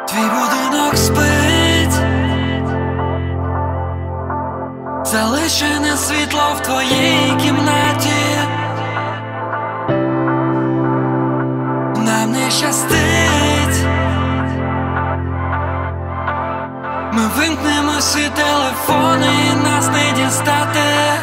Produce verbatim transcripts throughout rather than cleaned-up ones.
Твій будинок спить, залишене світло в твоїй кімнаті. Нам не щастить, ми вимкнемо всі телефони і нас не дістати.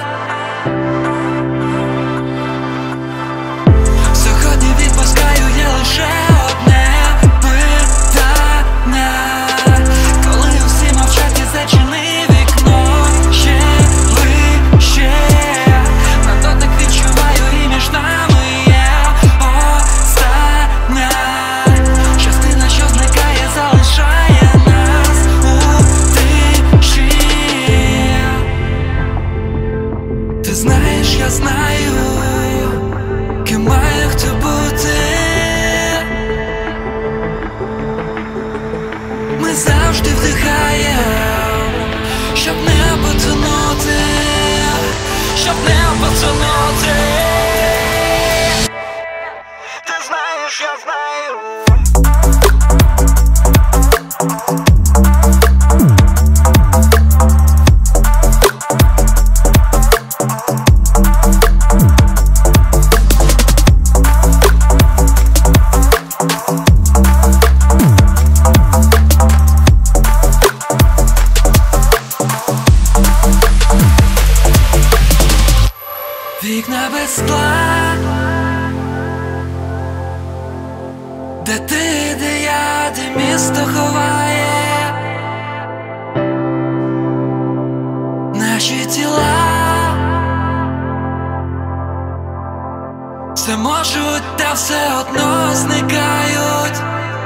Сьогодні відпускаю є лише одне питання: коли усі мовчать і зачини вікно ще ближче. На дотик відчуваю, і між нами є остання частина, що зникає, залишає нас у тиші. Ти знаєш, я знаю, ким має хто бути. Ми завжди вдихаєм, щоб не потонути, щоб не потонути. Ти знаєш, я знаю. Вікна без скла, де ти, де я, де місто ховає наші тіла. Все можуть, та все одно зникають.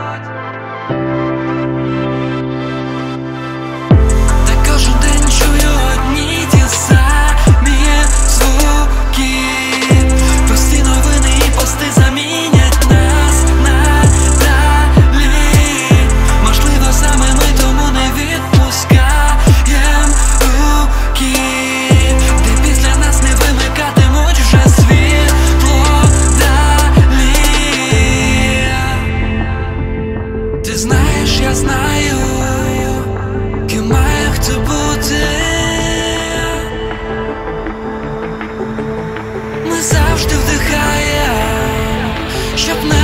Та кожен день чую одні ті самі звуки. Прості новини і пости замінять нас надалі. Можливо, саме ми тому не відпускаєм руки, де після нас не вимикатимуть вже світло далі. Ти знаєш, я знаю, ким має хто бути. Ми завжди вдихаєм, щоб не